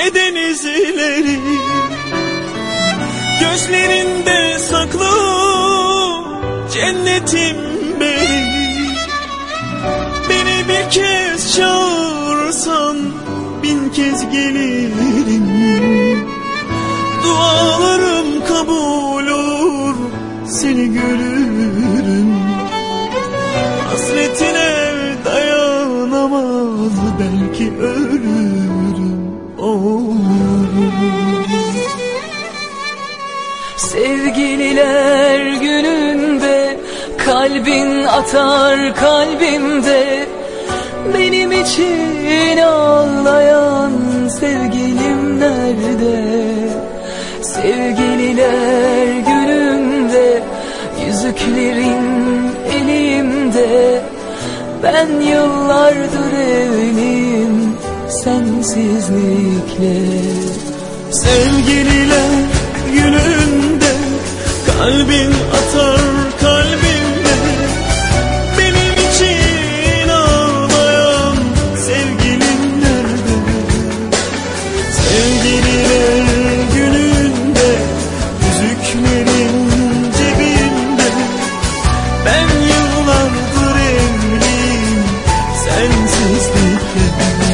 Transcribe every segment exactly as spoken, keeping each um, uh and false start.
ne denizleri, gözlerinde saklı cennetim benim. Beni bir kez çağırsan bin kez gelirim. Dualarım kabul olur, seni görürüm. Hasretine dayanamaz, belki ölürüm. Oh. Sevgililer gününde kalbin atar kalbimde. Benim için ağlayan sevgilim nerede? Sevgililer gününde yüzüklerin elimde. Ben yıllardır evliyim sensizlikle. Sevgililer gününde kalbin atar kalbimde. Benim için ağlayan sevgilim nerede? Sevgililer gününde yüzüklerin cebimde. Ben yıllardır evliyim sensizlikle.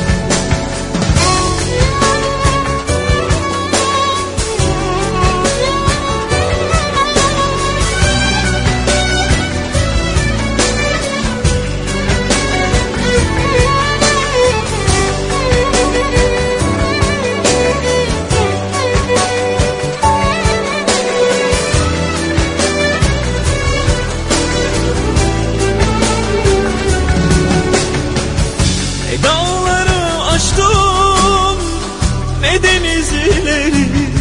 Dağları aştım, ne denizleri,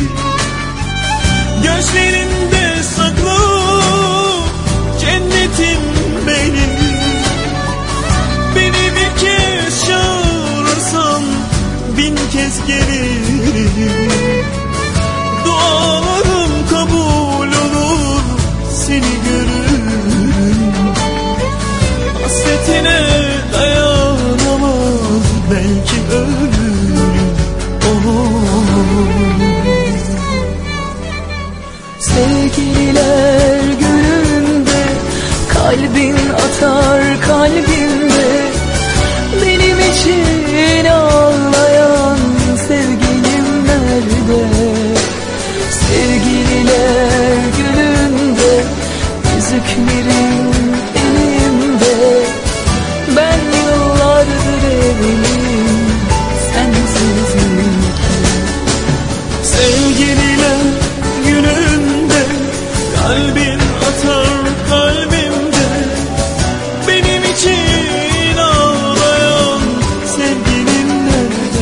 gözlerinde saklı cennetim benim. Beni bir kez çağırırsan bin kez gelirim. Dualarım kabul olur, seni görürüm. Hasretine dayanamaz, belki ölürüm. Oh. Sevgililer gününde kalbin atar kalbimde. Benim için ağlayan sevgilim nerede? Sevgililer gününde yüzüklerin elimde. Ben yıllardır evliyim sensizlikle. Sevgililer gününde kalbin atar kalbimde. Benim için ağlayan sevgilim nerede?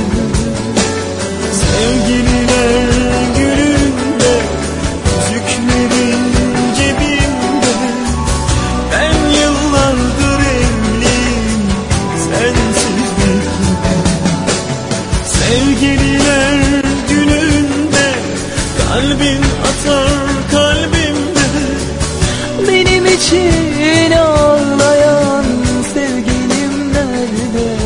Sevgililer gününde yüzüklerin cebimde. Ben yıllardır evliyim sensizlikle. Sevgililer gününde kalbin atar kalbimde. Benim için ağlayan sevgilim nerede?